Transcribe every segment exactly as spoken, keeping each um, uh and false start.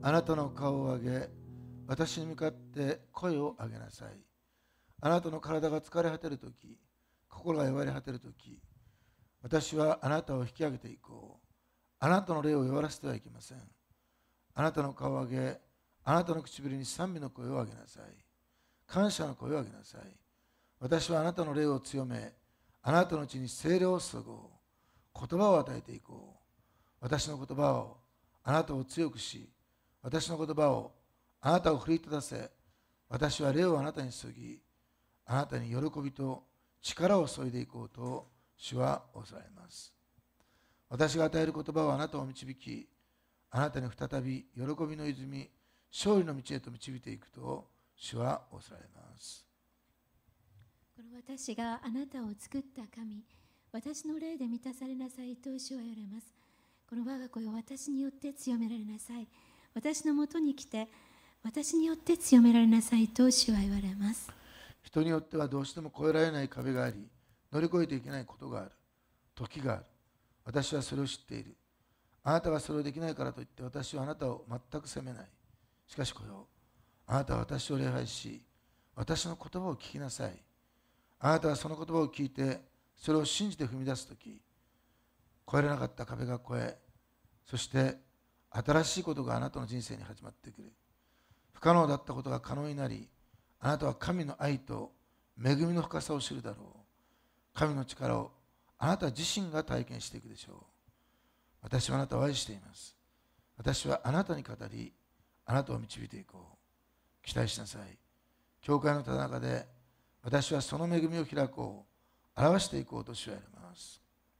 あなたの顔を上げ、私に向かって声を上げなさい。あなたの体が疲れ果てるとき、心が弱り果てるとき、私はあなたを引き上げていこう。あなたの霊を弱らせてはいけません。あなたの顔を上げ、あなたの唇に賛美の声を上げなさい。感謝の声を上げなさい。私はあなたの霊を強め、あなたのうちに聖霊を注ごう。言葉を与えていこう。私の言葉をあなたを強くし、私の言葉をあなたを奮い立たせ、私は霊をあなたに注ぎ、あなたに喜びと力を注いでいこうと主はおっしゃいます。私が与える言葉はあなたを導き、あなたに再び喜びの泉、勝利の道へと導いていくと主はおっしゃいます。 この私があなたを作った神、私の霊で満たされなさいと主は言われます。この我が子を私によって強められなさい。私のもとに来て、私によって強められなさいと主は言われます。 人によってはどうしても越えられない壁があり、乗り越えていけないことがある。時がある。私はそれを知っている。あなたがそれをできないからといって私はあなたを全く責めない。しかしこよ、あなたは私を礼拝し、私の言葉を聞きなさい。あなたはその言葉を聞いて、それを信じて踏み出すとき、越えられなかった壁が越え、そして新しいことがあなたの人生に始まってくる。不可能だったことが可能になり、あなたは神の愛と恵みの深さを知るだろう。神の力をあなた自身が体験していくでしょう。私はあなたを愛しています。私はあなたに語り、あなたを導いていこう。期待しなさい。教会のただ中で、私はその恵みを開こう、表していこうと主は言われます。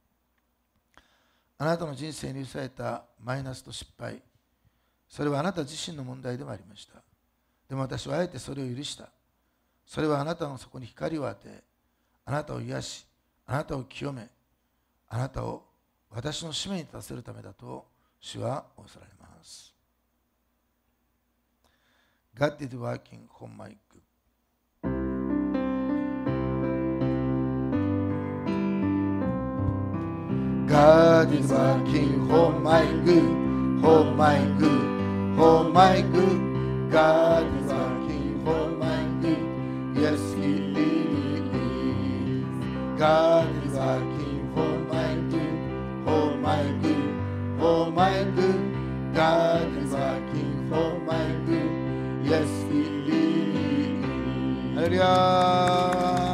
あなたの人生に許されたマイナスと失敗、それはあなた自身の問題でもありました。でも私はあえてそれを許した。それはあなたの底に光を当て、あなたを癒し、あなたを清め、あなたを私の使命に立たせるためだと主はおっしゃられます。God is working for my good. God is working for my good, for my good, for my good. God is working for my good. Yes, He really is. God is working for my good, for my good, for my good. God is working for my good. Yes, He really is. ハレルヤ。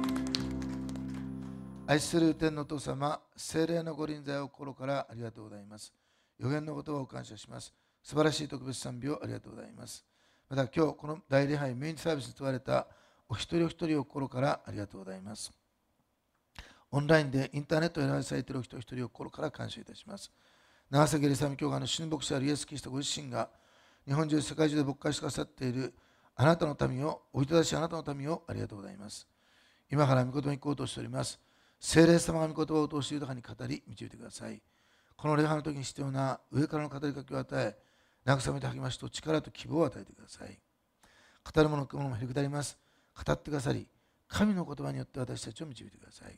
愛する天のお父様、聖霊のご臨在を心からありがとうございます。予言の言葉を感謝します。素晴らしい特別賛美をありがとうございます。また今日この大礼拝メインサービスに問われたお一人お一人を心からありがとうございます。オンラインでインターネットで礼拝されているお一人お一人を心から感謝いたします。長崎エリサミ教会の神牧師あるイエス・キリストご自身が日本中世界中で牧会してくださっているあなたの民をおいただしあなたの民をありがとうございます。今から御言葉に行こうとしております。聖霊様が御言葉を通して豊かに語り導いてください。この礼拝の時に必要な上からの語りかけを与え、慰めて励ましと力と希望を与えてください。語るもの、聞くものもへりくだります。語ってくださり、神の言葉によって私たちを導いてください。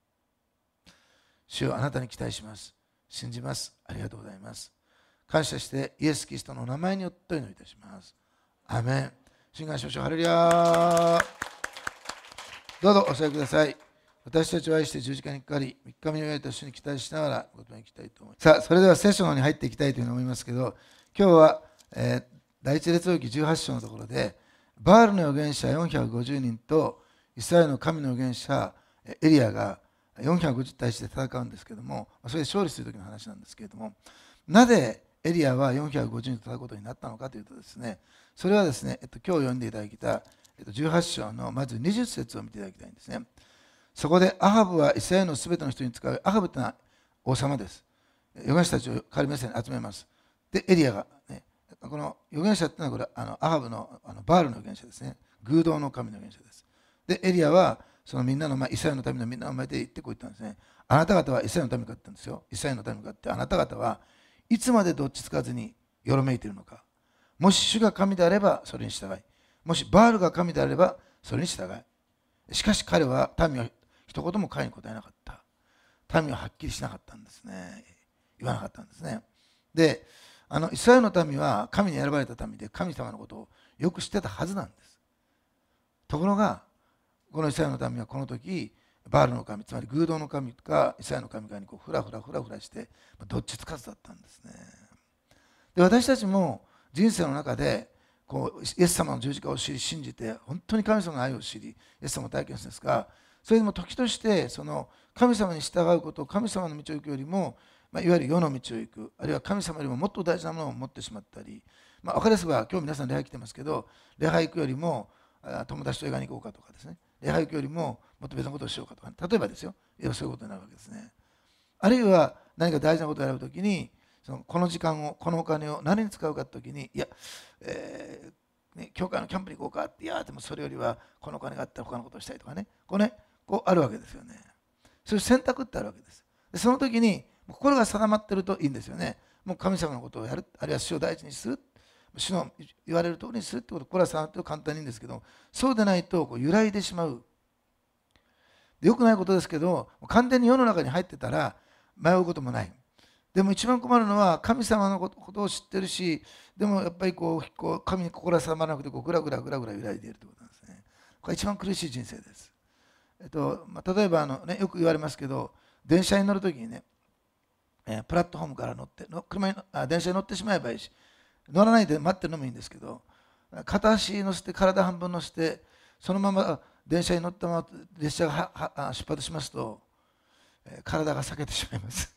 主よ、あなたに期待します。信じます。ありがとうございます。感謝してイエス・キリストの名前によってお祈りいたします。アーメン。信願しましょう。ハレルヤ。どうぞお座りください。私たちを愛して十字架にかかり、みっかめを終えた主に期待しながらご言葉に行きたいと思います。さあ、それでは聖書の方に入っていきたいというふうに思いますけど、今日は、えー、第一列王記じゅうはち章のところで、バールの預言者よんひゃくごじゅうにんとイスラエルの神の預言者エリアがよんひゃくごじゅう対して戦うんですけれども、それで勝利する時の話なんですけれども、なぜエリアはよんひゃくごじゅうにんと戦うことになったのかというとですね、それはですね、えっと、今日読んでいただいた、えっと、じゅうはち章のまずにじゅっ節を見ていただきたいんですね。そこでアハブはイスラエルのすべての人に使う、アハブというのは王様です。預言者たちを仮目線に集めます。で、エリアが、ね、この預言者というのはこれあのアハブの、あのバールの預言者ですね。偶像の神の預言者です。で、エリアはそのみんなの前、イスラエルの民のみんなの前で言ってこう言ったんですね。あなた方はイスラエルの民かって言うんですよ。イスラエルの民かって、あなた方はいつまでどっちつかずによろめいているのか。もし主が神であればそれに従い、もしバールが神であればそれに従い。しかし彼は民は一言も彼に答えなかった。民ははっきりしなかったんですね。言わなかったんですね。で、 あのイスラエルの民は神に選ばれた民で神様のことをよく知ってたはずなんです。ところがこのイスラエルの民はこの時バールの神、つまり偶像の神かイスラエルの神かにこうフラフラフラフラしてどっちつかずだったんですね。で私たちも人生の中でこうイエス様の十字架を知り信じて本当に神様の愛を知りイエス様を体験するんですが、それでも時としてその神様に従うこと、神様の道を行くよりも、まあ、いわゆる世の道を行く、あるいは神様よりももっと大事なものを持ってしまったり、まあ、分かりやすくは今日皆さん礼拝来てますけど、礼拝行くよりも友達と映画に行こうかとかですね、礼拝行くよりももっと別のことをしようかとか、ね、例えばですよ、そういうことになるわけですね。あるいは何か大事なことを選ぶときにそのこの時間をこのお金を何に使うかときに、いや、えーね、教会のキャンプに行こうかって、いやでもそれよりはこのお金があったら他のことをしたいとかね、こうねこうあるわけですよね。そういう選択ってあるわけです。でその時に心が定まってるといいんですよね。もう神様のことをやる、あるいは主を第一にする、主の言われる通りにするってこと、これは定まってる簡単にいいんですけど、そうでないとこう揺らいでしまう。でよくないことですけど、完全に世の中に入ってたら迷うこともない。でも一番困るのは神様のことを知ってるし、でもやっぱりこうこう神に心が定まらなくてこうぐらぐらぐらぐら揺らいでいるということなんですね。これ一番苦しい人生です。えっとまあ、例えばあの、ね、よく言われますけど、電車に乗るときにね、えー、プラットフォームから乗っての車にあ電車に乗ってしまえばいいし、乗らないで待ってるのもいいんですけど、片足乗せて体半分乗せてそのまま電車に乗ったまま列車がはは出発しますと、えー、体が裂けてしまいます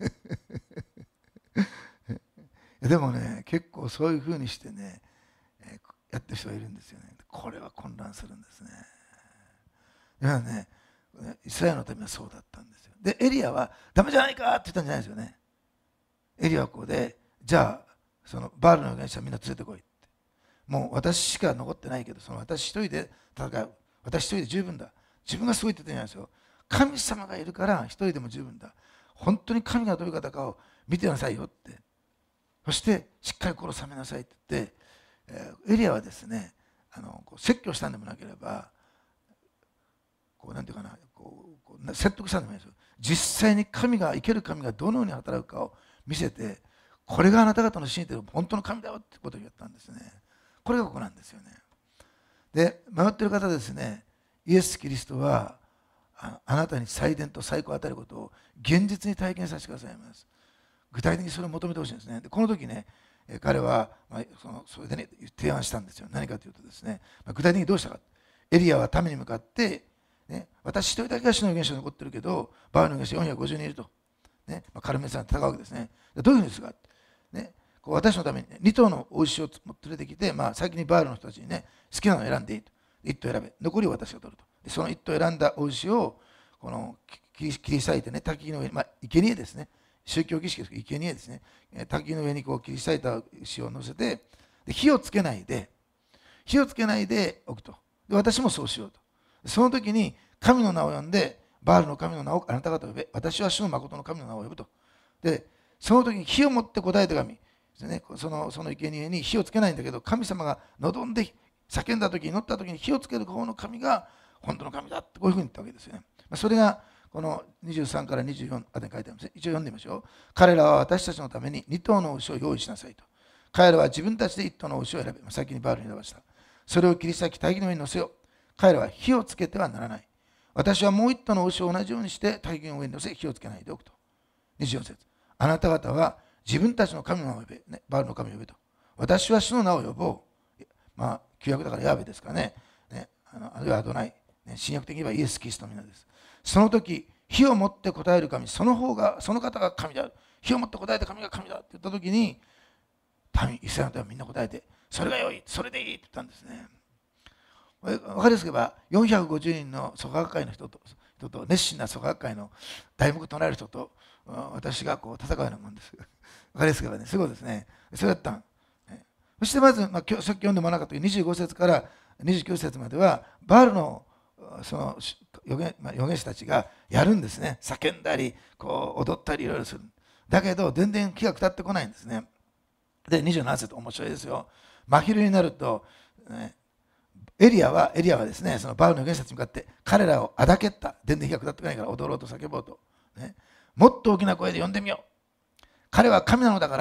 でもね、結構そういうふうにしてね、えー、やってる人がいるんですよね。これは混乱するんですね。だからね、イスラエルのためはそうだったんですよ。でエリアはダメじゃないかって言ったんじゃないですよね。エリアはこうで、じゃあそのバールの預言者みんな連れてこいって、もう私しか残ってないけど、その私一人で戦う、私一人で十分だ、自分がすごいって言ってんじゃないですよ。神様がいるから一人でも十分だ、本当に神がどういう方かを見てなさいよって、そしてしっかり心を収めなさいって言って、えー、エリアはですね、あのこう説教したんでもなければ、こうなんていうかな、こうこう説得したんでもないですよ。実際に神が、生ける神がどのように働くかを見せて、これがあなた方の信じている本当の神だよってことを言ったんですね。これがここなんですよね。で迷っている方ですね、イエス・キリストはあなたに祭典と最高を与えることを現実に体験させてくださいます。具体的にそれを求めてほしいんですね。でこの時ね、彼は、まあ、そのそれでね提案したんですよ。何かというとですね、まあ、具体的にどうしたか。エリアは民に向かって、ね、私一人だけが主の預言者に残ってるけど、バールの預言者よんひゃくごじゅうにんいると、ねまあ、カルメル山で戦うわけですね。でどういうふうにですか、ね、こう私のために、ね、に頭のお牛を連れてきて、まあ、先にバールの人たちにね、好きなのを選んでいいと。いっ頭選べ。残りを私が取ると。でそのいっ頭選んだお牛をこの切り切り裂いてね、滝の上に、まあ、生贄ですね。宗教儀式ですけど、生贄ですね。滝の上にこう切り裂いた石を乗せて、で火をつけないで、火をつけないでおくと。で私もそうしようと。その時に神の名を呼んで、バールの神の名をあなた方呼べ。私は主の誠の神の名を呼ぶと。で、その時に火を持って答えた神ですね。そのその生贄に火をつけないんだけど、神様が望んで叫んだ時に、祈った時に火をつける方の神が本当の神だってこういうふうに言ったわけですよね。それがこのにじゅうさんからにじゅうよんあたりに書いてありますね。一応読んでみましょう。彼らは私たちのためにに頭の牛を用意しなさいと。彼らは自分たちでいっ頭の牛を選べ。先にバールに選ばした。それを切り裂き、大気の上に乗せよう。彼らは火をつけてはならない。私はもう一頭の牛を同じようにして大気の上に乗せ、火をつけないでおくと。にじゅうよん節。あなた方は自分たちの神の名を呼べ。ね、バールの神を呼べと。私は主の名を呼ぼう。まあ、旧約だからヤーベですかね。ねあのあるいはアドナイ。ね、新約的にはイエス・キリストの皆です。その時、火を持って答える神、その方が、その方が神である。火を持って答えた神が神だって言った時に、民、イスラエルの民はみんな答えて、それが良い、それでいいって言ったんですね。分かりやすく言えば、よんひゃくごじゅうにんの創価学会の人と、人と熱心な創価学会の題目となる人と、私がこう戦うようなもんです。分かりやすく言えばね、すごいですね。それだったん。そしてまず、まあ、今日さっき読んでもらった時にじゅうご節からにじゅうきゅう節までは、バールのその預言、まあ、預言者たちがやるんですね。叫んだりこう踊ったりいろいろする。だけど全然気が下ってこないんですね。でにじゅうなな節面白いですよ。真昼になると、ね、エリアはエリアはですね、そのバールの預言者たちに向かって彼らをあだけった。全然火が下ってこないから踊ろうと叫ぼうと、ね、もっと大きな声で呼んでみよう。彼は神なのだから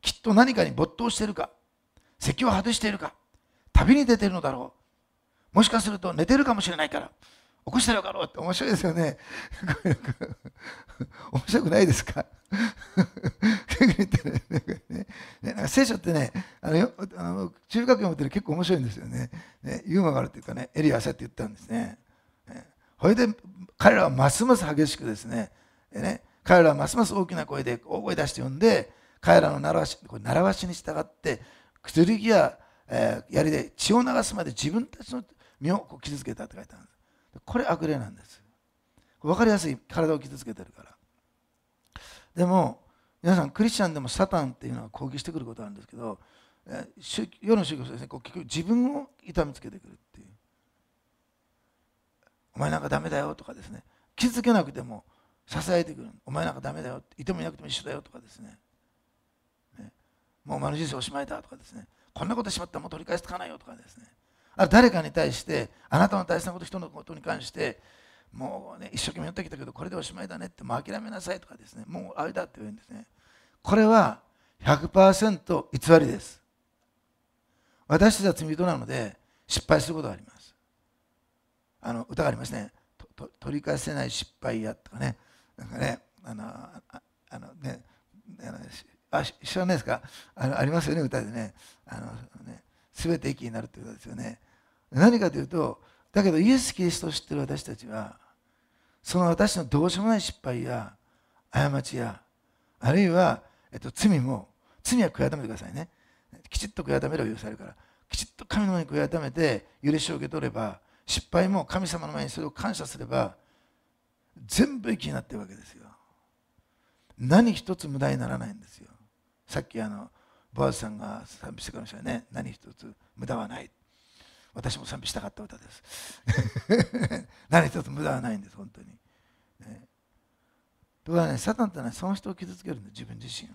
きっと何かに没頭しているか、席を外しているか、旅に出ているのだろう、もしかすると寝てるかもしれないから起こしてるだろうって。面白いですよね。面白くないですか？ね、なんか聖書ってね、あのあの中学読むって結構面白いんですよね。ね、ユーモアがあるというかね、エリアせって言ったんですね。ね、それで彼らはますます激しくですね、でね、彼らはますます大きな声で大声出して呼んで、彼らの習わし、これ習わしに従って剣や、えー、槍で血を流すまで自分たちの身をこう傷つけたって書いてあるんです。これ悪霊なんです。分かりやすい、体を傷つけてるから。でも皆さん、クリスチャンでもサタンっていうのは攻撃してくることがあるんですけど、世の宗教はですね、こう結局自分を痛めつけてくるっていう。お前なんかダメだよとかですね、傷つけなくても支えてくる。お前なんかダメだよ、いてもいなくても一緒だよとかですね、ね、もうお前の人生おしまいだとかですね、こんなことしまったらもう取り返しつかないよとかですね、ある誰かに対して、あなたの大切なこと、人のことに関してもうね、一生懸命やってきたけどこれでおしまいだねって、もう諦めなさいとかですね、もうあれだって言うんですね。これは ひゃくパーセント 偽りです。私たちは罪人なので失敗することがあります。あの歌がありますね。とと取り返せない失敗やとかね、なんかね、あのああのねあ知らないですか？あのありますよね、歌でね。あのね、全て益になるということですよね。何かというと、だけどイエス・キリストを知っている私たちは、その私のどうしようもない失敗や過ちや、あるいは、えっと、罪も、罪は悔い改めてくださいね。きちっと悔い改めれば許されるから、きちっと神の前に悔い改めて許しを受け取れば、失敗も神様の前にそれを感謝すれば、全部益になっているわけですよ。何一つ無駄にならないんですよ。さっきあのボアズさんが賛美してくれましたよね。何一つ無駄はない。私も賛美したかった歌です。何一つ無駄はないんです、本当に。ね、ところがね、サタンってのはその人を傷つけるんです、自分自身を。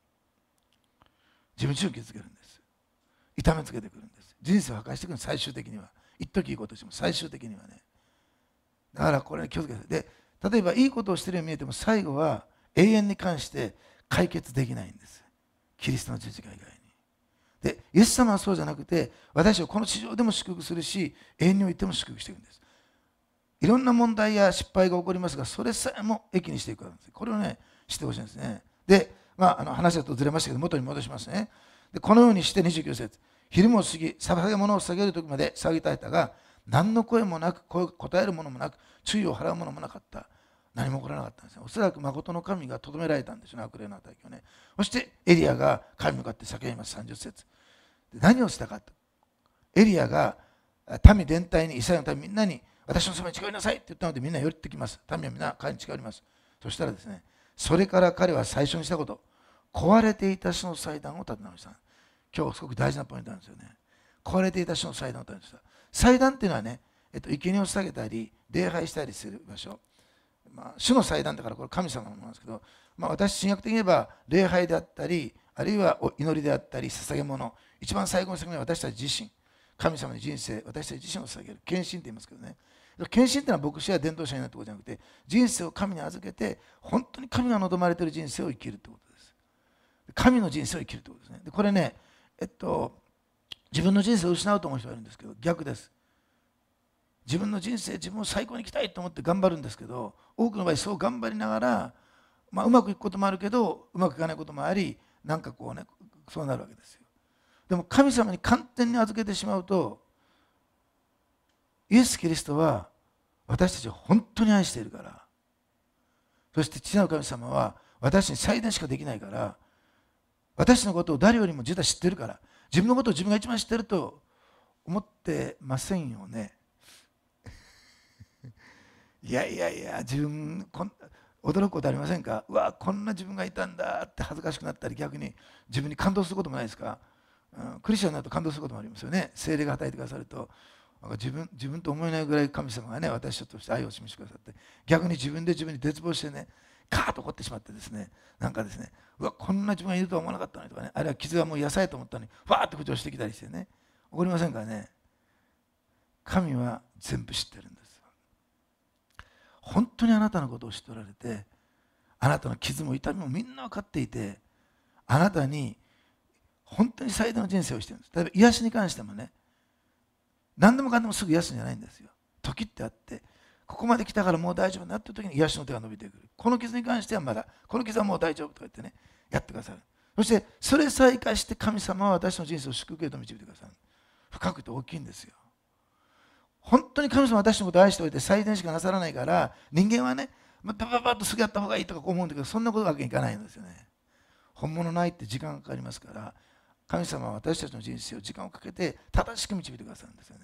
自分自身を傷つけるんです。痛めつけてくるんです。人生を破壊してくるんです、最終的には。一時いいことしても最終的にはね。だからこれに気をつけて。で、例えばいいことをしているように見えても、最後は永遠に関して解決できないんです。キリストの十字架以外に。で、イエス様はそうじゃなくて、私はこの地上でも祝福するし、永遠においても祝福していくんです。いろんな問題や失敗が起こりますが、それさえも益にしていくわけです。これをね、知ってほしいんですね。で、まあ、あの話だとずれましたけど、元に戻しますね。で、このようにしてにじゅうきゅう節、昼も過ぎ、捧げ物を下げる時まで騒ぎ絶えたが、何の声もなく、答えるものもなく、注意を払うものもなかった。何も起こらなかったんですね。おそらく誠の神がとどめられたんですよね、悪霊の働きをね。そしてエリアが神に向かって叫びます、さんじゅう節。で、何をしたかと。エリアが民全体に、イスラエルの民みんなに、私のそばに近寄りなさいって言ったので、みんな寄ってきます。民はみんな彼に近寄ります。そしたらですね、それから彼は最初にしたこと、壊れていた主の祭壇を建て直した。今日すごく大事なポイントなんですよね。壊れていた主の祭壇を建て直した。祭壇っていうのはね、えっと、生贄を捧げたり、礼拝したりする場所。まあ、主の祭壇だからこれ神様のものなんですけど、まあ、私、神学的に言えば礼拝であったり、あるいは祈りであったり、捧げ物、一番最後の責任は私たち自身、神様に人生、私たち自身を捧げる、献身って言いますけどね。献身っていうのは牧師や伝道者になるところじゃなくて、人生を神に預けて、本当に神が望まれている人生を生きるってことです。神の人生を生きるってことですね。でこれね、えっと、自分の人生を失うと思う人がいるんですけど、逆です。自分の人生、自分を最高に生きたいと思って頑張るんですけど、多くの場合そう頑張りながら、まあ、うまくいくこともあるけど、うまくいかないこともあり、なんかこうね、そうなるわけですよ。でも神様に完全に預けてしまうと、イエス・キリストは私たちを本当に愛しているから、そして父なる神様は私に最善しかできないから、私のことを誰よりも実は知っているから、自分のことを自分が一番知っていると思ってませんよね。いやいやいや、自分こん驚くことありませんか？うわ、こんな自分がいたんだって恥ずかしくなったり、逆に自分に感動することもないですか？うん、クリスチャンになると感動することもありますよね。聖霊が働いてくださると、なんか自分自分と思えないぐらい神様がね、私として愛を示してくださって、逆に自分で自分に絶望してね、カーッと怒ってしまってですね、なんかですね、うわ、こんな自分がいるとは思わなかったのにとかね、あるいは傷がもう野菜と思ったのに、ファーッと浮上してきたりしてね、怒りませんからね。神は全部知ってるんです。本当にあなたのことを知っておられて、あなたの傷も痛みもみんな分かっていて、あなたに本当に最大の人生をしているんです。例えば癒しに関してもね、何でもかんでもすぐ癒すんじゃないんですよ。時ってあって、ここまで来たからもう大丈夫だっていう時に癒しの手が伸びてくる。この傷に関してはまだ、この傷はもう大丈夫とか言ってね、やってくださる。そしてそれさえ生かして神様は私の人生を祝福へと導いてくださる。深くて大きいんですよ。本当に神様は私のことを愛しておいて最善しかなさらないから、人間はね、バババッとすぐやった方がいいとか思うんだけど、そんなことわけにいかないんですよね。本物ないって時間がかかりますから、神様は私たちの人生を時間をかけて正しく導いてくださるんですよね。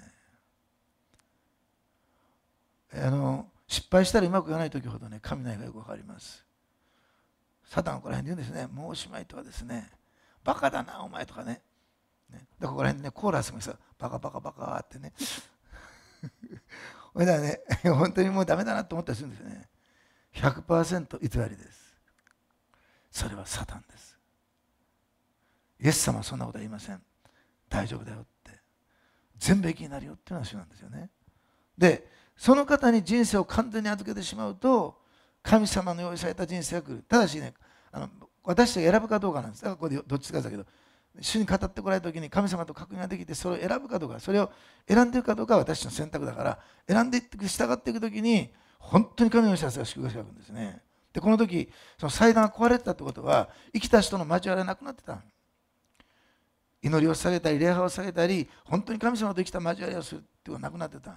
あの失敗したらうまくいかない時ほどね、神の愛がよくわかります。サタンはここら辺で言うんですね、もうおしまいとかですね、バカだなお前とかね、ねでここら辺でね、コーラスもさ、バカバカバカってねこれだね、本当にもうダメだなと思ったりするんですよね。ひゃくパーセント 偽りです。それはサタンです。イエス様はそんなことは言いません。大丈夫だよって、全部益になるよっていう話なんですよね。でその方に人生を完全に預けてしまうと、神様の用意された人生が来る。ただしね、あの私たちが選ぶかどうかなんです。だからここでどっちかだけど、主に語ってこられた時に神様と確認ができて、それを選ぶかどうか、それを選んでいくかどうかは私の選択だから、選んでいって従っていく時に本当に神の幸せが祝福していくんですね。でこの時その祭壇が壊れてたってことは、生きた人の交わりがなくなってた。祈りを下げたり礼拝を下げたり、本当に神様と生きた交わりをするっていうのがなくなってた。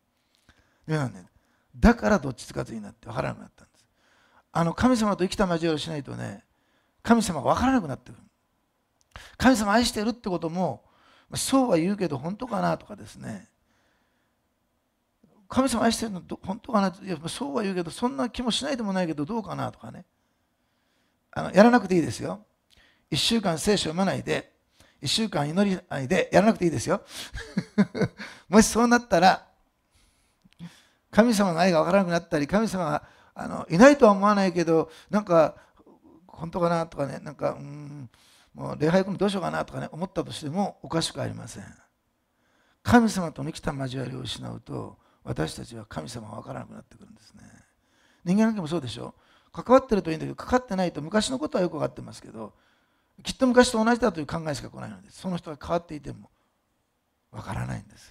だからどっちつかずになって分からなくなったんです。あの神様と生きた交わりをしないとね、神様が分からなくなってくる。神様愛してるってことも、そうは言うけど本当かなとかですね、神様愛してるの本当かな、いやそうは言うけどそんな気もしないでもないけどどうかなとかね、あのやらなくていいですよ。いっしゅうかん聖書を読まないで、いっしゅうかん祈りないでやらなくていいですよもしそうなったら、神様の愛が分からなくなったり、神様があのいないとは思わないけど、なんか本当かなとかね、なんかうーんもう礼拝行くのどうしようかなとかね思ったとしてもおかしくありません。神様との生きた交わりを失うと、私たちは神様が分からなくなってくるんですね。人間関係もそうでしょ。関わってるといいんだけど、かかってないと昔のことはよく分かってますけど、きっと昔と同じだという考えしか来ないので、その人が変わっていても分からないんです。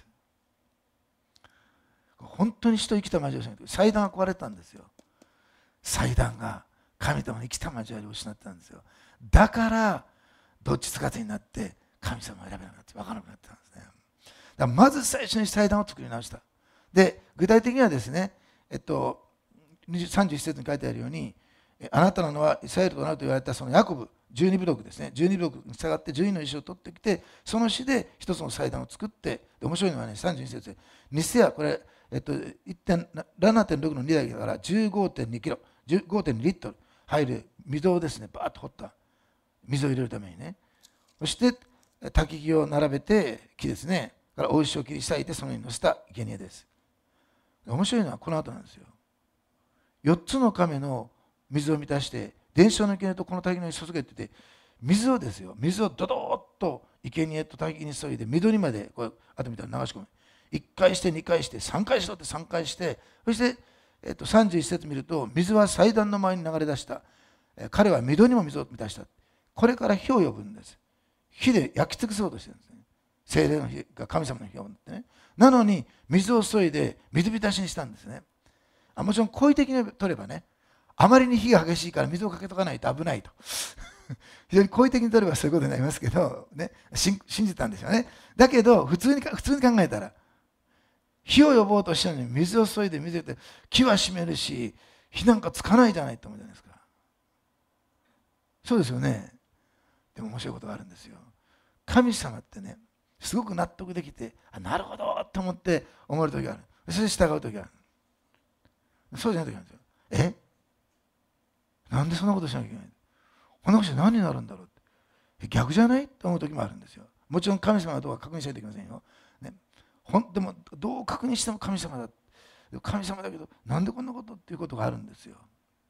本当に人生きた交わりをしないと、祭壇が壊れたんですよ。祭壇が神との生きた交わりを失ったんですよ。だからどっちつかずになって神様を選べなくなって分からなくなったんですね。だからまず最初に祭壇を作り直した。で具体的にはですね、えっと、さんじゅういち節に書いてあるように、あなたの名はイスラエルとなると言われたそのヤコブじゅうに部族ですね、じゅうに部族に従ってじゅうにの石を取ってきて、その石で一つの祭壇を作って、で面白いのはね、さんじゅうに節でニセア、これ、えっと、ななてんろく のにだけだから じゅうごてんにキロ じゅうごてんにリットル入る溝をですね、バーッと掘った水を入れるためにね、そして焚き木を並べて木ですね、から大石を切り裂いてその上に乗せた生贄です。面白いのはこの後なんですよ。よっつの亀の水を満たして伝承の生贄とこの焚き木に注げって言って、水をですよ、水をドドーッと生贄と焚き木に注いで緑までこう後見たら流し込む。いっかいしてにかいしてさんかいしろってさんかいして、そして、えっと、さんじゅういち節見ると、水は祭壇の前に流れ出した。彼は水にも水を満たした。これから火を呼ぶんです。火で焼き尽くそうとしてるんですね。聖霊の火が神様の火を呼ぶってね。なのに水を注いで水浸しにしたんですね。あもちろん好意的に取ればね、あまりに火が激しいから水をかけとかないと危ないと非常に好意的に取ればそういうことになりますけど、ね、信じたんですよね。だけど普通に普通に考えたら、火を呼ぼうとしたのに水を注いで水を入れて木は閉めるし、火なんかつかないじゃないと思うじゃないですか。そうですよね。でも面白いことがあるんですよ。神様ってね、すごく納得できて、あなるほどと思って思える時がある。それで従う時がある。そうじゃない時なんですよ。えなんでそんなことしなきゃいけないの、こんなことして何になるんだろうって、逆じゃないと思う時もあるんですよ。もちろん神様はどうか確認しないといけませんよ。ね、ほんでもどう確認しても神様だ。神様だけどなんでこんなことっていうことがあるんですよ。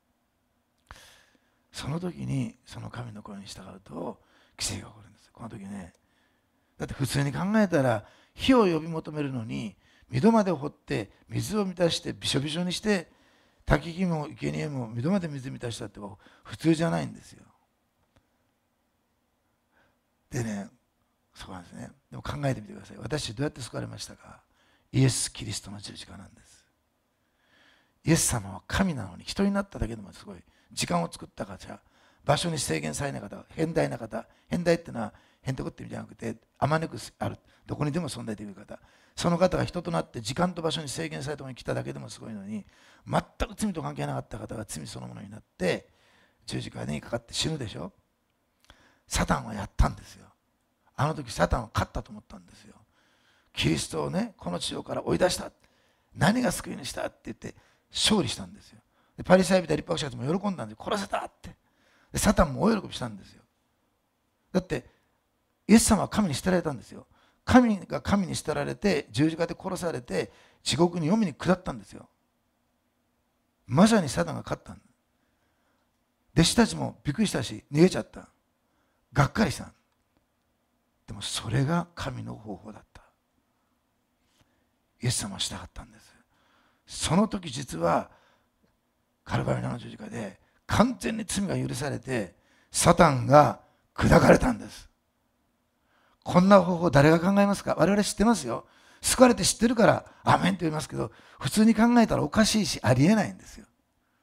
その時にその神の声に従うと奇跡が起こるんです。この時ね、だって普通に考えたら火を呼び求めるのに井戸まで掘って水を満たしてびしょびしょにして焚き木も生贄も井戸まで水満たしたって普通じゃないんですよ。 でね、そうなんですね。でも考えてみてください。私どうやって救われましたか？イエス・キリストの十字架なんです。イエス様は神なのに人になっただけでもすごい時間を作った方、場所に制限されない方、変態な方、変態っていうのは変態って意味じゃなくて、あまねくある、どこにでも存在できる方、その方が人となって時間と場所に制限されたところに来ただけでもすごいのに、全く罪と関係なかった方が罪そのものになって十字架にかかって死ぬでしょ。サタンはやったんですよ。あの時サタンは勝ったと思ったんですよ。キリストをね、この地上から追い出した、何が救い主だって言って勝利したんですよ。でパリサイ人や立法者たちも喜んだんですよ。殺せたって。でサタンも大喜びしたんですよ。だってイエス様は神に捨てられたんですよ。神が神に捨てられて十字架で殺されて地獄に黄泉に下ったんですよ。まさにサタンが勝ったんだ。弟子たちもびっくりしたし逃げちゃった。がっかりした。でもそれが神の方法だった。イエス様はしたかったんです。その時実はカルバリの十字架で完全に罪が許されてサタンが砕かれたんです。こんな方法誰が考えますか？我々知ってますよ。救われて知ってるからアメンと言いますけど、普通に考えたらおかしいしありえないんですよ。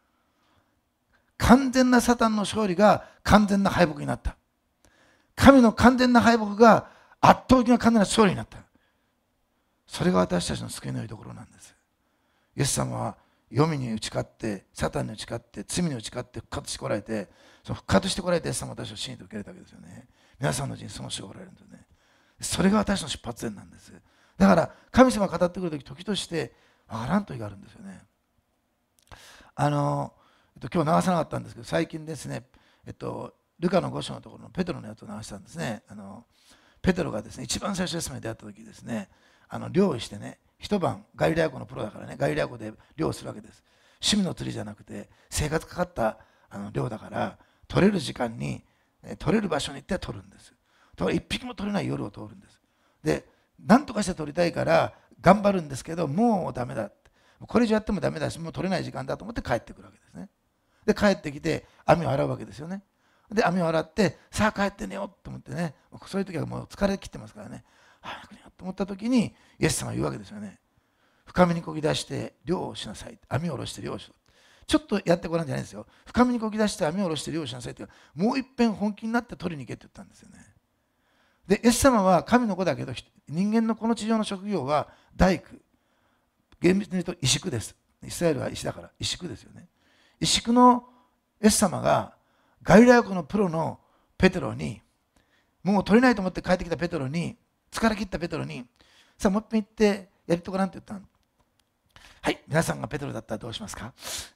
完全なサタンの勝利が完全な敗北になった。神の完全な敗北が圧倒的な完全な勝利になった。それが私たちの救いのいいところなんです。イエス様は黄泉に打ち勝って、サタンに打ち勝って、罪に打ち勝って復活してこられて、その復活してこられてイエス様は私を真にと受け入れたわけですよね。皆さんのうちにその主がおられるんですよね。それが私の出発点なんです。だから神様が語ってくるとき、時としてわからん時があるんですよね。あの、えっと、今日流さなかったんですけど、最近ですね、えっと、ルカのご章のところのペトロのやつを流したんですね。あのペテロがですね、一番最初イエス様に出会った時ですね、あの漁をしてね、一晩ガリラヤ湖のプロだからね、ガリラヤ湖で漁をするわけです。趣味の釣りじゃなくて生活かかったあの漁だから、取れる時間に取れる場所に行って取るんです。ところが一匹も取れない夜を通るんです。で、何とかして取りたいから頑張るんですけど、もうダメだって、これ以上やってもダメだし、もう取れない時間だと思って帰ってくるわけですね。で帰ってきて網を洗うわけですよね。で網を洗って、さあ帰って寝ようと思ってね、そういう時はもう疲れ切ってますからね、早く寝ようと思った時にイエス様は言うわけですよね。深みにこぎ出して漁をしなさい、網を下ろして漁をしろ。ちょっとやってごらんじゃないんですよ。深みにこぎ出して網を下ろして漁をしなさいって、もう一遍本気になって取りに行けって言ったんですよね。でイエス様は神の子だけど、人間のこの地上の職業は大工、厳密に言うと石工です。イスラエルは石だから石工ですよね。石工のイエス様がガリラヤ湖のプロのペテロに、もう取れないと思って帰ってきたペテロに、疲れ切ったペテロに、さあもう一遍行ってやりとこなんて言ったの。はい、皆さんがペテロだったらどうしますか？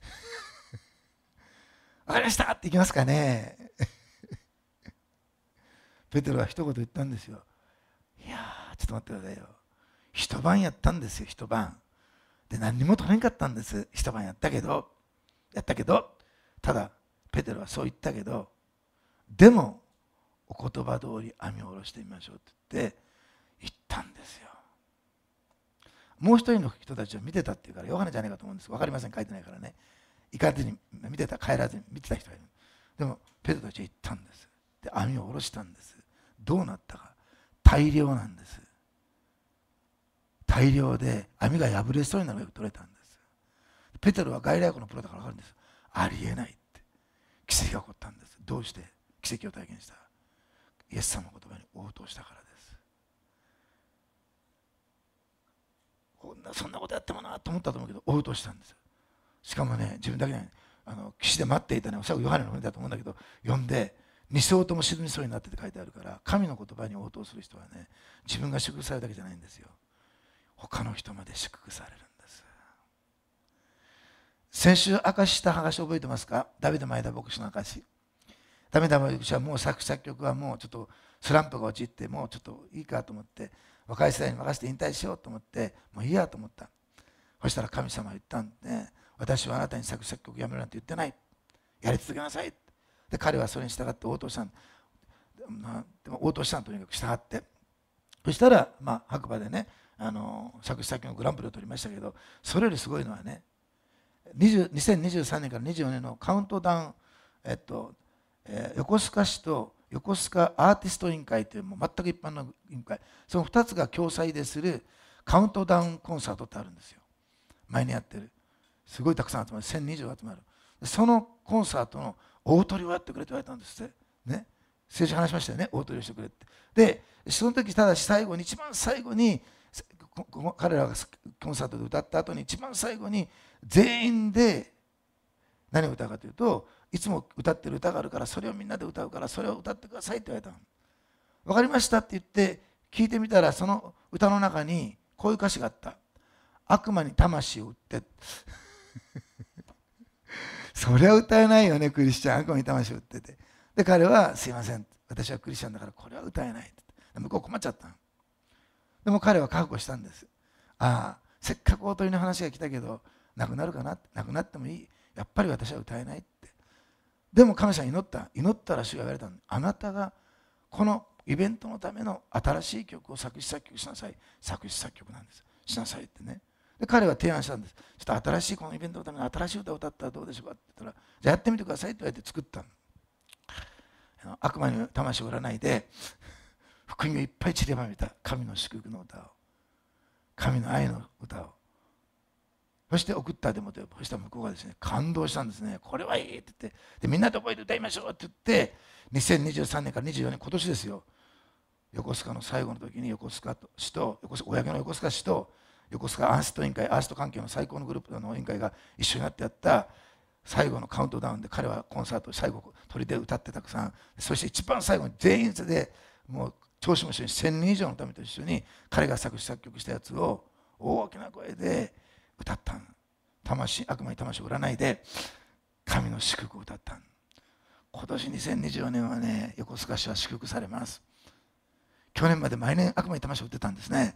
わかりましたって言いますかね。ペテロは一言言ったんですよ。いやー、ちょっと待ってくださいよ。一晩やったんですよ、一晩。で、何にも取れんかったんです。一晩やったけど、やったけど、ただ、ペテロはそう言ったけど、でも、お言葉通り網を下ろしてみましょうって言って言ったんですよ。もう一人の人たちを見てたっていうから、ヨハネじゃないかと思うんです。分かりません、書いてないからね。行かずに見てた、帰らずに見てた人がいる。でもペテロたちは行ったんです。で網を下ろしたんです。どうなったか、大量なんです。大量で網が破れそうになるぐらい取れたんです。ペテロは外来湖のプロだから分かるんです。ありえないって奇跡が起こったんです。どうして奇跡を体験した？イエス様の言葉に応答したからです。こんなそんなことやってもなと思ったと思うけど、応答したんです。しかもね、自分だけね、あの岸で待っていたね、おそらくヨハネの船だと思うんだけど、呼んでに艘とも沈みそうになってって書いてあるから、神の言葉に応答する人はね、自分が祝福されるだけじゃないんですよ。他の人まで祝福されるんです。先週明かしした話覚えてますか？ダビデ前田牧師の証。ダビデ前田牧師はもう作作曲はもうちょっとスランプが陥って、もうちょっといいかと思って、若い世代に任せて引退しようと思って、もういいやと思った。そしたら神様は言ったんで、ね、私はあなたに作作曲やめるなんて言ってない。やり続けなさい。で彼はそれに従って応答したん。でも応答したんとにかく従って。そしたら、まあ、白馬でね、あの作詞作曲のグランプリを取りましたけど、それよりすごいのはね、にせんにじゅうさんねんからにじゅうよねんのカウントダウン、えっとえー、横須賀市と横須賀アーティスト委員会というもう全く一般の委員会、そのふたつが共催でするカウントダウンコンサートってあるんですよ。毎年やってる。すごいたくさん集まる。せんにん以上集まる。そのコンサートの大トリをやってくれって言われたんですって。ね。先週話しましたよね。大トリをしてくれって。で、その時ただし最後に、一番最後に、彼らがコンサートで歌った後に一番最後に全員で何を歌うかというと、いつも歌ってる歌があるからそれをみんなで歌うからそれを歌ってくださいって言われたの。分かりましたって言って聞いてみたら、その歌の中にこういう歌詞があった。悪魔に魂を売ってそれは歌えないよね、クリスチャン。悪魔に魂を売ってて、で彼はすいません、私はクリスチャンだからこれは歌えないって向こう困っちゃったの。でも彼は覚悟したんです。ああ、せっかく大鳥の話が来たけどなくなるかな、なくなってもいい、やっぱり私は歌えないって。でも神様祈った。祈ったら主が言われたの。あなたがこのイベントのための新しい曲を作詞作曲しなさい。作詞作曲なんです。しなさいってね。で彼は提案したんです。ちょっと新しいこのイベントのための新しい歌を歌ったらどうでしょうかって言ったら、じゃあやってみてくださいって言われて作ったの。悪魔に魂を売らないで福音をいっぱい散りばめた神の祝福の歌を、神の愛の歌を、そして送ったでもって、そしたら向こうがですね、感動したんですね。これはいいって言って、でみんなで覚えて歌いましょうって言って、にせんにじゅうさんねんからにじゅうよねん、今年ですよ、横須賀の最後の時に横須賀市と、横須賀公の横須賀市と横須賀アースト委員会、アースト関係の最高のグループの委員会が一緒になってやった最後のカウントダウンで、彼はコンサート最後鳥で歌ってたくさん、そして一番最後に全員でもう調子も一緒にせんにん以上の民と一緒に彼が作詞作曲したやつを大きな声で歌ったん。魂、悪魔に魂を売らないで神の祝福を歌ったん。今年にせんにじゅうよねんはね、横須賀市は祝福されます。去年まで毎年悪魔に魂を売ってたんですね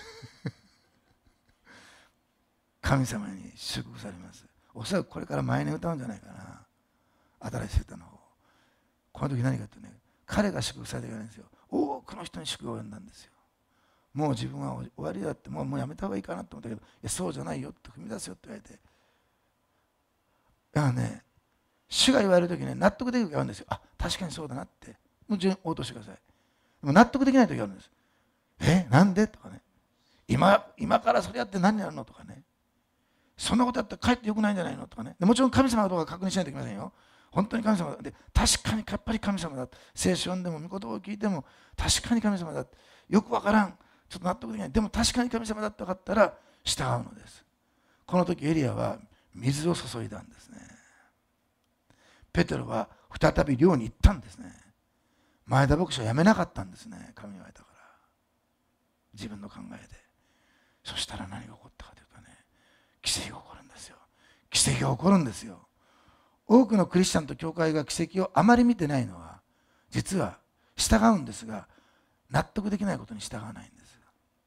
神様に祝福されます。おそらくこれから毎年歌うんじゃないかな、新しい歌の方。この時何かってね、彼が祝福されて言われるんですよ。多くの人に祝福を呼んだんですよ。もう自分は終わりだって、もうもうやめた方がいいかなと思ったけど、いやそうじゃないよって踏み出すよって言われて、だからね、主が言われる時ね、納得できる時があるんですよ。あ、確かにそうだなって、もちろん応答してください。でも納得できない時があるんです。え、なんでとかね、今今からそれやって何やるのとかね、そんなことやったらかえってよくないんじゃないのとかね。でもちろん神様かどうか確認しないといけませんよ。本当に神様だで、確かにやっぱり神様だ、聖書を読んでも御言葉を聞いても確かに神様だ、よくわからん、ちょっと納得できない、でも確かに神様だって分かったら従うのです。この時エリアは水を注いだんですね。ペテロは再び漁に行ったんですね。前田牧師はやめなかったんですね。神に言われたから、自分の考えで。そしたら何が起こったかというとね、奇跡が起こるんですよ。奇跡が起こるんですよ。多くのクリスチャンと教会が奇跡をあまり見てないのは、実は従うんですが納得できないことに従わないんです。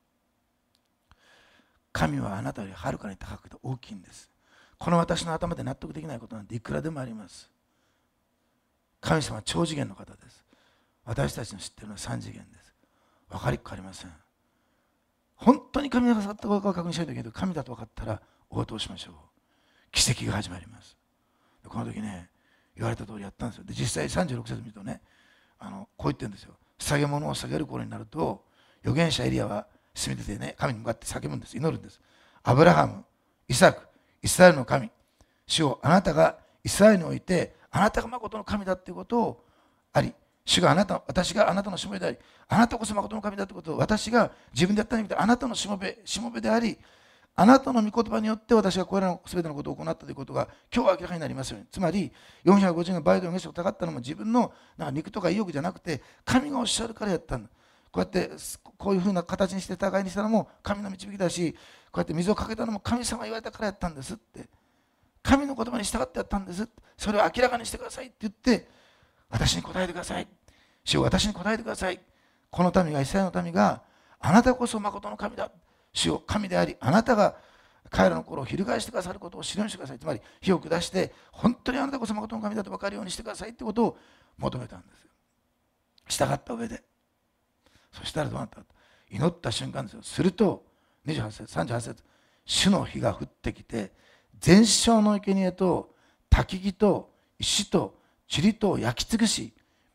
神はあなたよりはるかに高くて大きいんです。この私の頭で納得できないことなんていくらでもあります。神様は超次元の方です。私たちの知っているのはさん次元です。分かりっこありません。本当に神がさったかどうかを確認しないといけないけど、神だと分かったら応答しましょう。奇跡が始まります。この時ね、言われた通りやったんですよ。で実際さんじゅうろく節見るとね、あのこう言ってるんですよ。捧げ物を捧げる頃になると、預言者エリアは住み出てね、神に向かって叫ぶんです。祈るんです。アブラハム、イサク、イスラエルの神、主をあなたがイスラエルにおいてあなたが誠の神だということをあり、主があなた、私があなたのしもべであり、あなたこそ誠の神だということを私が自分でやったんじゃなくて、あなたのしもべ、しもべであり、あなたの御言葉によって私がこれらの全てのことを行ったということが今日は明らかになりますように。つまりよんひゃくごじゅうのバイドの月をたかったのも自分のなんか肉とか意欲じゃなくて、神がおっしゃるからやったんだ。こうやってこういうふうな形にして互いにしたのも神の導きだし、こうやって水をかけたのも神様が言われたからやったんですって、神の言葉に従ってやったんですって、それを明らかにしてくださいって言って、私に答えてください、主よ私に答えてください、この民が、イスラエルの民があなたこそ誠の神だ、主よ神であり、あなたが彼らの心を翻してくださることを知るようにしてください。つまり火を下して本当にあなたこそ誠の神だと分かるようにしてくださいってことを求めたんですよ。従った上で。そしたらどうなったか、祈った瞬間ですよ。するとにじゅうはち節、さんじゅうはち節、主の火が降ってきて全焼の生贄と焚き木と石と塵とを焼き尽くし、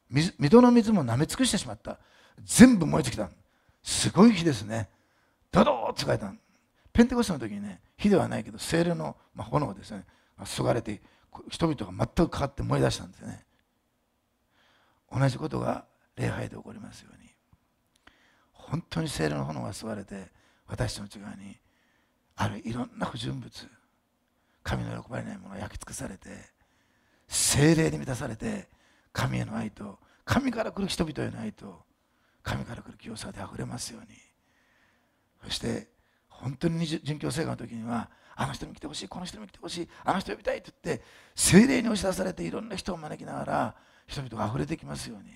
水水戸の水も舐め尽くしてしまった。全部燃え尽きた。すごい火ですね。ドドーッと書いた。ペンテコステの時にね、火ではないけど聖霊の炎ですね、注がれて人々が全くかかって燃え出したんですよね。同じことが礼拝で起こりますように、本当に聖霊の炎が注がれて、私たちの内側にあるいろんな不純物、神の喜ばれないものが焼き尽くされて、聖霊に満たされて、神への愛と、神から来る人々への愛と、神から来る清さであふれますように。そして本当に殉教生活の時には、あの人に来てほしい、この人に来てほしい、あの人呼びたいと言って聖霊に押し出されて、いろんな人を招きながら人々があふれてきますように。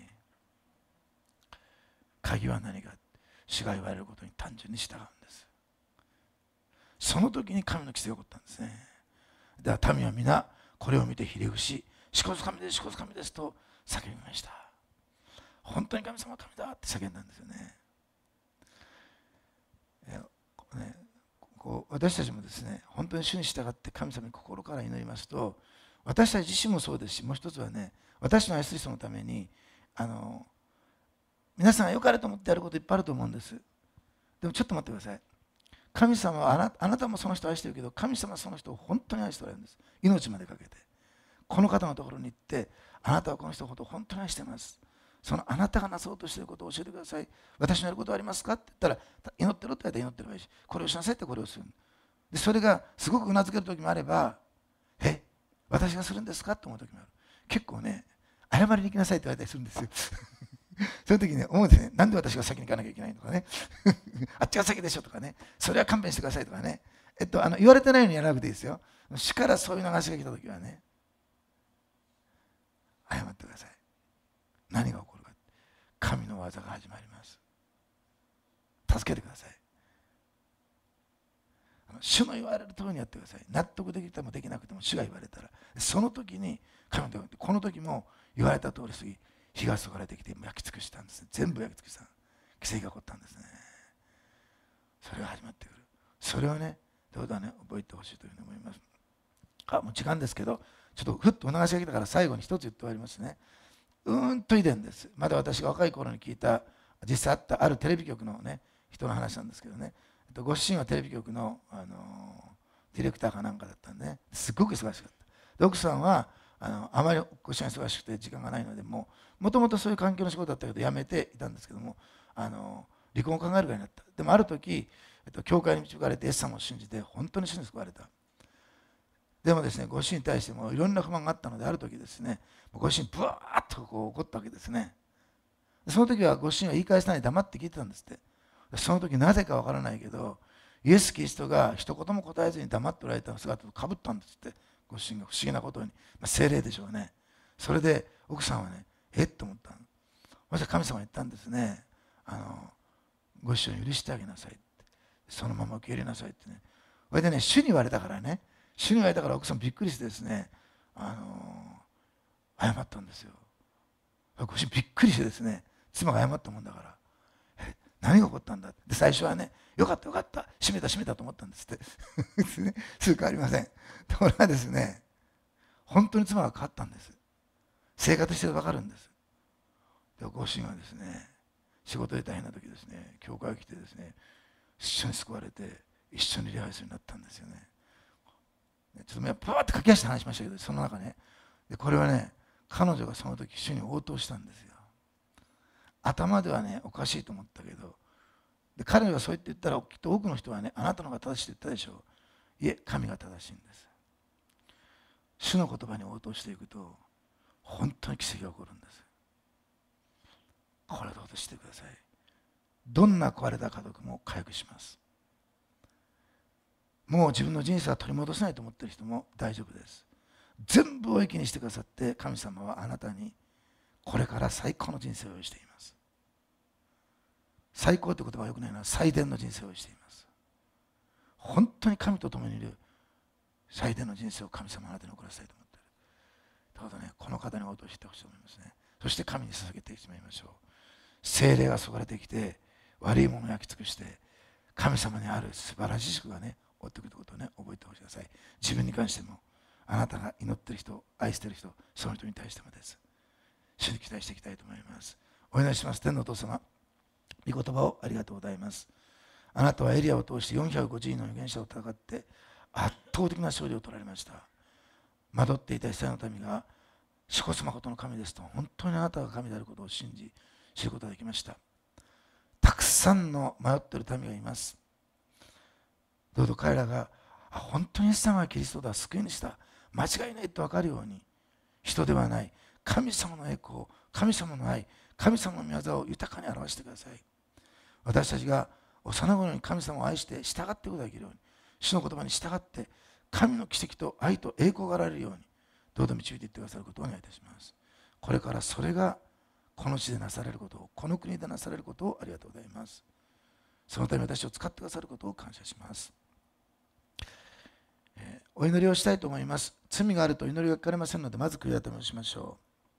鍵は何か、主が言われることに単純に従うんです。その時に神の奇跡が起こったんですね。だから民は皆これを見てひれ伏し、主こそ神です、主こそ神ですと叫びました。本当に神様は神だって叫んだんですよね。ね、こう私たちもですね、本当に主に従って神様に心から祈りますと、私たち自身もそうですし、もう一つはね、私の愛する人のために、あの皆さんが良かれと思ってやることいっぱいあると思うんです。でもちょっと待ってください。神様はあな、あなたもその人を愛してるけど、神様はその人を本当に愛しておられるんです。命までかけて。この方のところに行って、あなたはこの人のことを本当に愛しています。そのあなたがなそうとしていることを教えてください。私のやることはありますかって言ったら、祈ってるって言ったら祈ってればいいし、これをしなさいってこれをする。でそれがすごくうなずける時もあれば、え、私がするんですかって思う時もある。結構ね、謝りに行きなさいって言われたりするんですよ。そういう時に、ね、思うんですね。なんで私が先に行かなきゃいけないのかね。あっちが先でしょとかね。それは勘弁してくださいとかね。えっと、あの言われてないようにやらなくていいですよ。主からそういう流しが来た時はね、謝ってください。何が起こるか。神の技が始まります。助けてください。あの主の言われる通りにやってください。納得できてもできなくても主が言われたら、その時に神の手を振って、この時も言われた通り過ぎ、火が注がれてきて焼き尽くしたんですね。全部焼き尽くした。奇跡が起こったんですね。それが始まってくる。それをね、どうだね、覚えてほしいというふうに思います。あ、もう時間ですけど、ちょっとふっとお流しが来たから最後に一つ言って終わりますね。うーんと遺伝です。まだ私が若い頃に聞いた、実際あったあるテレビ局のね、人の話なんですけどね、ご主人はテレビ局の、あのディレクターかなんかだったんでね、すっごく忙しかった。で奥さんはあのあまりご主人が忙しくて時間がないので、ももともとそういう環境の仕事だったけど辞めていたんですけども、あの離婚を考えるぐらいになった。でもある時、えっと、教会に導かれてイエス様を信じて本当に主に救われた。でもですね、ご主人に対してもいろんな不満があったので、ある時ですね、ご主人ブワーッとこう怒ったわけですね。その時はご主人は言い返さないで黙って聞いてたんですって。その時なぜかわからないけど、イエス・キリストが一言も答えずに黙っておられた姿とかぶったんですって。ご主人が不思議なことに、まあ、聖霊でしょうね。それで奥さんはね、えっと思ったの。そして神様が言ったんですね。あのご主人を許してあげなさいって、そのまま受け入れなさいってね。それでね、主に言われたからね、主に言われたから奥さんびっくりしてですね、あの謝ったんですよ。ご主人びっくりしてですね、妻が謝ったもんだから、え、何が起こったんだって。で最初はね、よかったよかった、閉めた閉めたと思ったんですってですね、すぐ変わりません。ところがですね、本当に妻が変わったんです。生活してると分かるんです。でご主人はですね、仕事で大変な時ですね、教会に来てですね、一緒に救われて一緒に礼拝するようになったんですよね。ちょっとパワーって駆け足で話しましたけど、その中ね、でこれはね、彼女がその時主に応答したんですよ。頭ではね、おかしいと思ったけど、で彼女がそう言って言ったら、きっと多くの人はね、あなたの方が正しいって言ったでしょう。いえ、神が正しいんです。主の言葉に応答していくと、本当に奇跡が起こるんです。これをどうぞしてください。どんな壊れた家族も回復します。もう自分の人生は取り戻せないと思っている人も大丈夫です。全部を益にしてくださって、神様はあなたにこれから最高の人生を用意しています。最高という言葉はよくないのは最善の人生を用意しています。本当に神と共にいる最善の人生を神様はあなたに送らせたいと思っている。どうぞね、この方に応答してほしいと思いますね。そして神に捧げてしまいましょう。聖霊が注がれてきて、悪いものを焼き尽くして、神様にある素晴らしい祝福がね、追ってくることをね、覚えてほしください。自分に関しても、あなたが祈っている人、愛している人、その人に対してもです。 主に期待していきたいと思います。お祈りします。天のお父様、御言葉をありがとうございます。あなたはエリアを通してよんひゃくごじゅうにんの預言者を戦って圧倒的な勝利を取られました。惑っていたイスラエルの民が主こそ誠の神ですと本当にあなたが神であることを信じ知ることができました。たくさんの迷っている民がいます。どうぞ彼らがあ本当にイエス様がキリストだ、救い主だ、間違いないと分かるように、人ではない神様の栄光、神様の愛、神様の御業を豊かに表してください。私たちが幼頃に神様を愛して従っていくことができるように、主の言葉に従って神の奇跡と愛と栄光が現れるように、どうぞ導いていってくださることをお願いいたします。これからそれがこの地でなされることを、この国でなされることをありがとうございます。そのため私を使ってくださることを感謝します。えー、お祈りをしたいと思います。罪があると祈りが聞かれませんので、まず悔い改めをしましょ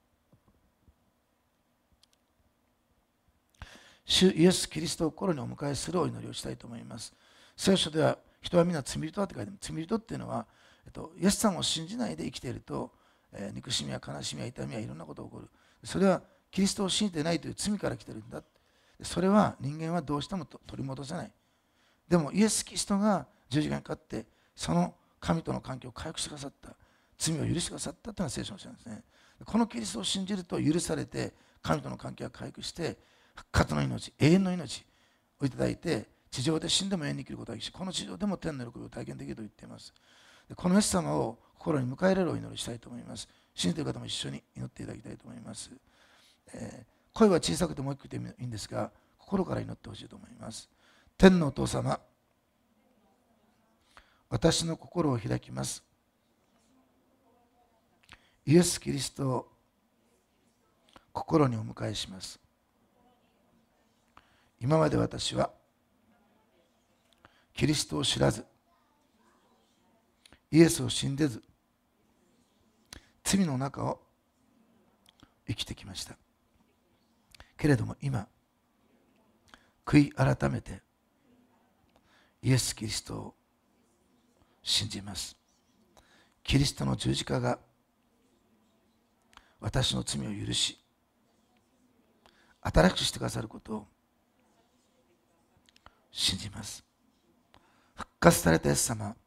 う。主イエス・キリストを心にお迎えするお祈りをしたいと思います。聖書では人はみんな罪人だって書いてある。罪人っていうのは、えっと、イエス様を信じないで生きていると、えー、憎しみや悲しみや痛みやいろんなことが起こる。それはキリストを信じてないという罪から来ているんだ。それは人間はどうしても取り戻せない。でもイエス・キリストが十字架にかかってその神との関係を回復してくださった、罪を許してくださったというのが聖書の教えなんですね。このキリストを信じると許されて神との関係が回復して復活の命、永遠の命をいただいて、地上で死んでも永遠に生きることができし、この地上でも天の喜びを体験できると言っています。でこのイエス様を心に迎え入れるお祈りしたいと思います。信じている方も一緒に祈っていただきたいと思います。えー、声は小さくても大きくてもいいんですが、心から祈ってほしいと思います。天のお父様、私の心を開きます。イエス・キリストを心にお迎えします。今まで私はキリストを知らず、イエスを信じず、罪の中を生きてきました。けれども今、悔い改めてイエス・キリストを信じます。キリストの十字架が私の罪を許し、新しくしてくださることを信じます。復活されたイエス様、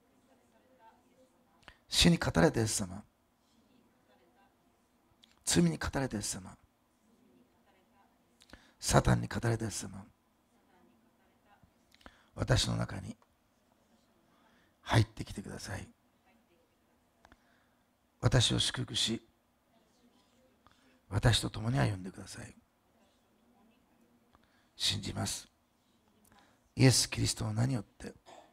死に語られたイエス様、罪に語られたイエス様、サタンに語られたイエス様、私の中に入ってきてください。私を祝福し、私と共に歩んでください。信じます。イエス・キリストの名によって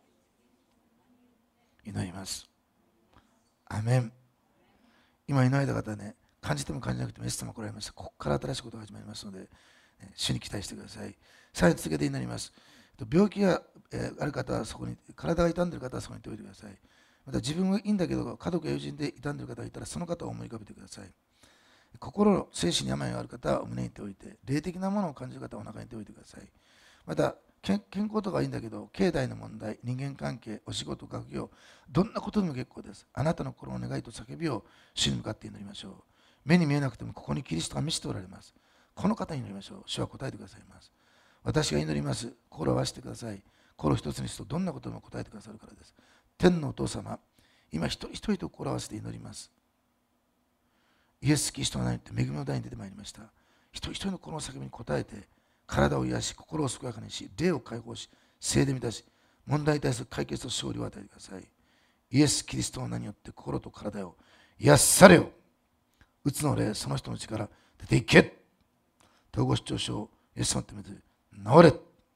祈ります。アメン。今祈られた方ね、感じても感じなくてもイエス様来られました。ここから新しいことが始まりますので、主に期待してください。さらに続けて祈ります。病気がある方はそこに、体が痛んでいる方はそこにいておいてください。また自分がいいんだけど家族や友人で傷んでいる方がいたらその方を思い浮かべてください。心、精神に病がある方は胸に手を置いて、霊的なものを感じる方はお腹に手を置いてください。また健康とかいいんだけど、経済の問題、人間関係、お仕事、学業、どんなことでも結構です。あなたの心の願いと叫びを主に向かって祈りましょう。目に見えなくてもここにキリストが満ちておられます。この方に祈りましょう。主は答えてくださいます。私が祈ります。心を合わせてください。心一つにするとどんなことでも答えてくださるからです。天のお父様、今一人一人と心を合わせて祈ります。イエス・キリストの名によって恵みの台に出てまいりました。一人一人のこの叫びに応えて、体を癒し、心を健やかにし、霊を解放し、聖で満たし、問題に対する解決と勝利を与えてください。イエス・キリストの名によって心と体を癒されよ。うつの霊、その人の力、出ていけ。統合失調症、イエス様って治れ。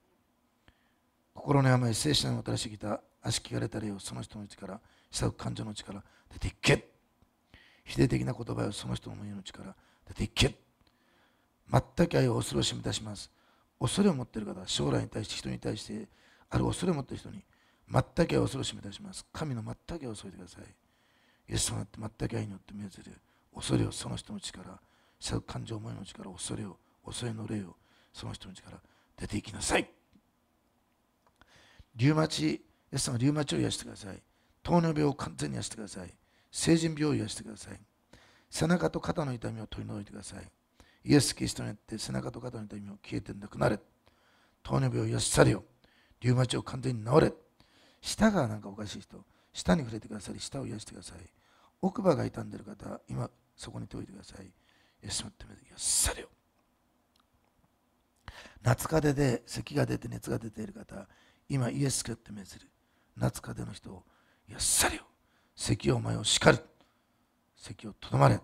心の病、精神をもたらしてきた足利かれた霊をその人の力、慕う感情の力、出ていけ。否定的な言葉をその人の胸の力、出ていけ。全く愛を恐れをしみ出します。恐れを持っている方、将来に対して人に対してある恐れを持っている人に全く愛を恐れをしみ出します。神の全く愛を添えてください。イエス様って全く愛によって目ずる恐れをその人の力、慕う感情思いの力、恐れを、恐れの霊をその人の力、出ていきなさい。リウマチ、イエス様、リウマチを癒してください。糖尿病を完全に癒してください。成人病を癒してください。 背中と肩の痛みを取り除いてください。イエス・キリストによって背中と肩の痛みを消えてなくなれ。糖尿病を癒し去れよ。リウマチを完全に治れ。舌がなんかおかしい人、舌に触れてくださり、舌を癒してください。奥歯が傷んでいる方、今そこに手を置いてください。イエスの手で癒し去れよ。夏風邪で咳が出て熱が出ている方、今イエスがって命ずる。夏風邪の人を癒し去れよ。咳をお前を叱る。咳をとどまれ。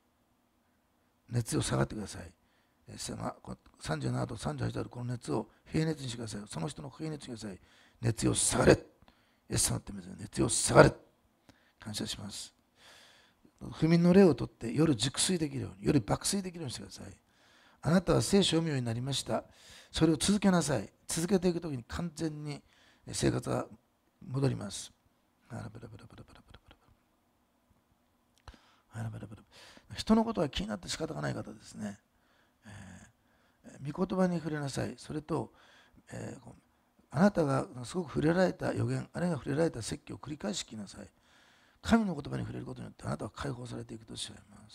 熱を下がってください。さんじゅうななどさんじゅうはちどあるこの熱を平熱にしてください。その人の平熱にしてください。熱を下がれ。イエス様って熱を下がれ。感謝します。不眠の霊をとって夜熟睡できるように、夜爆睡できるようにしてください。あなたは聖書を読むようになりました。それを続けなさい。続けていくときに完全に生活が戻ります。人のことは気になって仕方がない方ですね。えー、御言葉に触れなさい。それと、えー、あなたがすごく触れられた予言、あるいは触れられた説教を繰り返し聞きなさい。神の言葉に触れることによってあなたは解放されていくと知られます。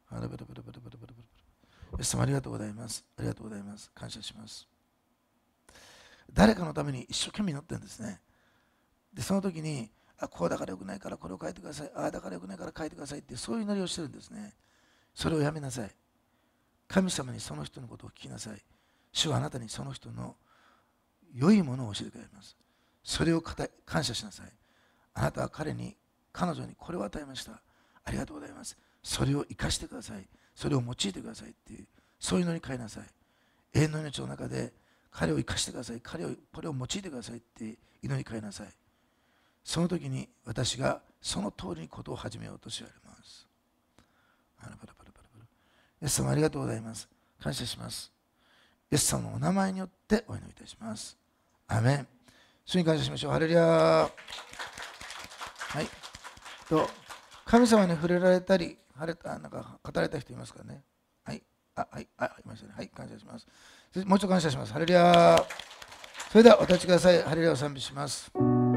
イエス様ありがとうございます。ありがとうございます。感謝します。誰かのために一生懸命祈ってるんですね。で、その時に、あ、こうだからよくないからこれを書いてください。ああだからよくないから書いてくださいって、そういう祈りをしてるんですね。それをやめなさい。神様にその人のことを聞きなさい。主はあなたにその人の良いものを教えてくれます。それを感謝しなさい。あなたは彼に、彼女にこれを与えました。ありがとうございます。それを生かしてください。それを用いてくださいっていう、そういうのに変えなさい。永遠の命の中で彼を生かしてください。彼を、これを用いてくださいって祈り変えなさい。その時に私がその通りにことを始めようとしられます。イエス様ありがとうございます。感謝します。イエス様のお名前によってお祈りいたします。アメン。主に感謝しましょう。ハレルヤ。はい。と神様に触れられたり、晴れたなんか語られた人いますかね。はい。あ、はい。あ、いましたね。はい。感謝します。もう一度感謝します。ハレルヤ。それではお立ちください。ハレルヤを賛美します。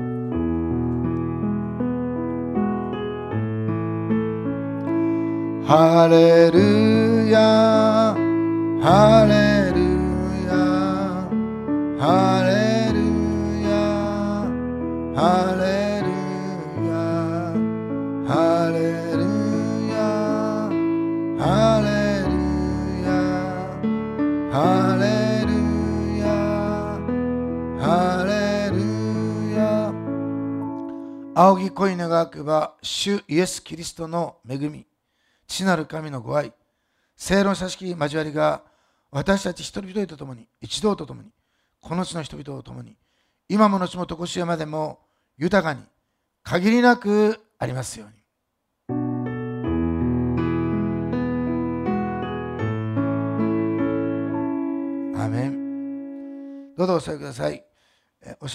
ハレルヤ、ハレルヤ、ハレルヤ、ハレルヤ、ハレルヤ、ハレルヤ、ハレルヤ、ハレルヤ。仰ぎ恋願くば、主イエス・キリストの恵み、父なる神のご愛、聖の親しき交わりが私たち一人一人と共に、一同と共に、この地の人々と共に、今も後も常しえまでも豊かに限りなくありますように。アーメン。どうぞお座りください。